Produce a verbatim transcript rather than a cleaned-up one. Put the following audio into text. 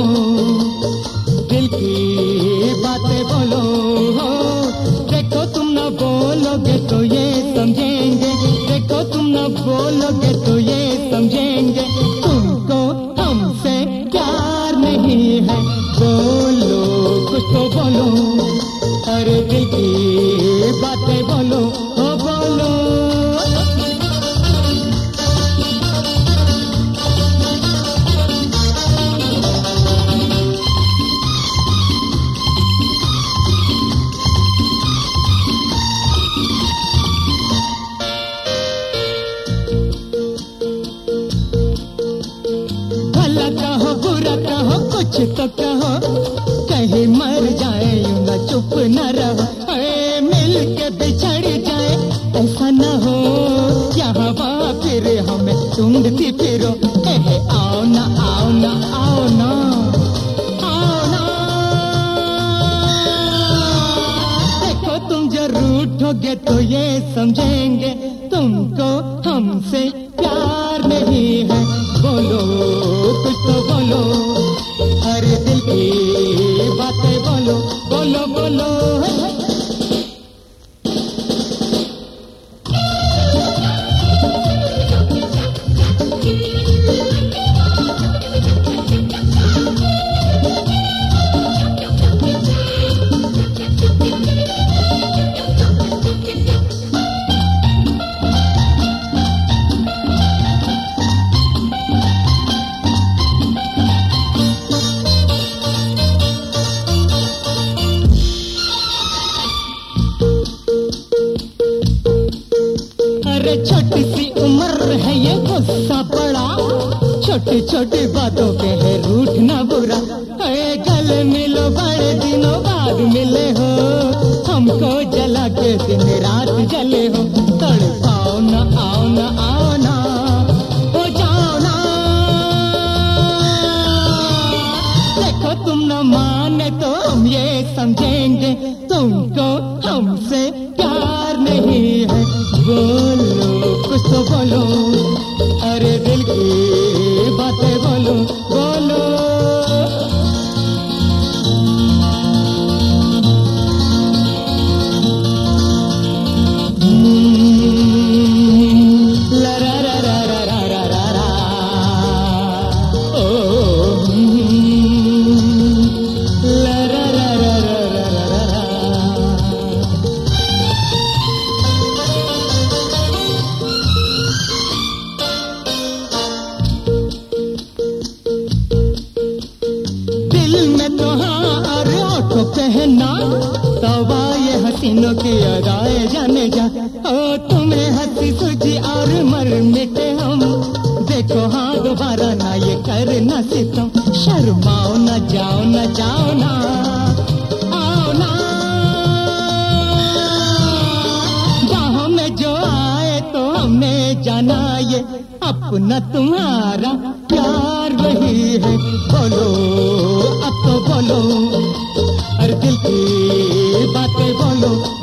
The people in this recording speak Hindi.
दिल की बातें बोलो। देखो तुम न बोलोगे तो ये समझेंगे, देखो तुम न बोलोगे तो ये समझेंगे तुमको हमसे प्यार नहीं है। बोलो कुछ तो बोलो, अरे दिल की बातें बोलो, ओ बोलो। भला कहो बुरा कहो कुछ तो कहो, कहीं मर जाए यूं न चुप न रहो। अरे मिल के बिछड़ जाए ऐसा न हो, यहाँ वहाँ फिर हमें ढूंढती फिरो। कहे आओ ना आओ ना आओ ना आओ ना। देखो तुम जरूर रूठोगे तो ये समझेंगे तुमको हमसे प्यार नहीं है। बोलो कुछ तो बोलो, हर दिल की बातें बोलो बोलो बोलो। अरे छोटी सी उम्र है ये गुस्सा बड़ा, छोटी छोटी बातों पे है रूठना बुरा। अरे गले मिलो बड़े दिनों बाद मिले हो, हमको जला के दिन रात जले हो। तड़पाओ ना आओ ना आओ ना हो जाओ ना। देखो तुम न माने तो हम ये समझेंगे तुमको हमसे प्यार नहीं है। बोलो कुछ तो बोलो, अरे दिल की बातें बोलो बोलो। ला रा रा रा रा रा रा रा, ओ ला रा रा रा रा रा रा। कहना तवा ये हसीनों की अदाए जाने जा। ओ तुम्हें हंसी सूझी और मर मिटे हम, देखो हाँ दोबारा ना ये कर ना सितम। शर्माओ ना जाओ ना जाओ ना आओ ना। बाहों में जो आए तो हमने जाना ये अपना तुम्हारा प्यार वही है। बोलो अब तो बोलो, हर दिल की बातें बोलो।